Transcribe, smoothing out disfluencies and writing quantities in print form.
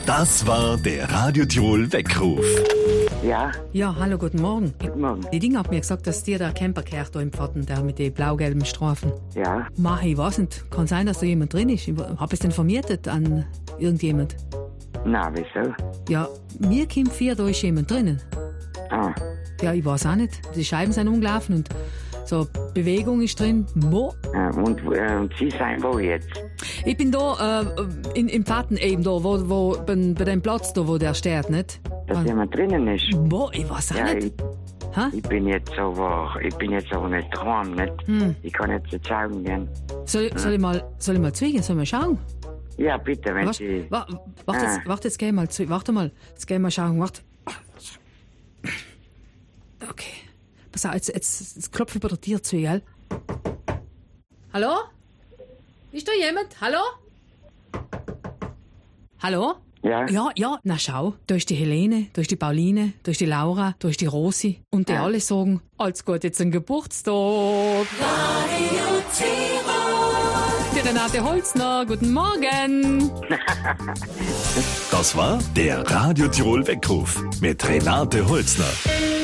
Das war der Radio Tirol Weckruf. Ja, Ja, hallo, guten Morgen. guten Morgen. Die Ding hat mir gesagt, dass dir der Camper gehört da im Pfatten, der mit den blau-gelben Streifen. Ja, Mach, ich weiß nicht. Kann sein, dass da jemand drin ist. Ich hab es denn vermietet an irgendjemand. na, wieso? Ja, mir kommt vier, da ist jemand drinnen. Ah, Ja, ich weiß auch nicht. Die Scheiben sind umgelaufen und so Bewegung ist drin. Mo. und Sie sein wo jetzt? Ich bin da im Pfatten eben da, wo bei dem Platz da, wo der steht, nicht? Dass jemand drinnen ist? Mo, ich weiß auch Ja, nicht. ich, Ha? ich bin jetzt so wach. Ich bin jetzt aber nicht dran, nicht? Ich kann jetzt nicht schauen gehen. Soll ich mal zwingen? Soll ich mal schauen? Ja, bitte, wenn Was? Sie... Warte, jetzt geh ich mal zu. Warte mal, jetzt geh ich mal schauen. Warte. Okay. Pass auf, jetzt klopfe ich bei der Tür zu, gell? Hallo? Ist da jemand? Hallo? Hallo? Ja? Ja, na schau, da ist die Helene, da ist die Pauline, da ist die Laura, da ist die Rosi. Und die alle sagen, alles gut, jetzt ein Geburtstag. Radio Tirol. Die Renate Holzner, guten Morgen. Das war der Radio Tirol Weckruf mit Renate Holzner.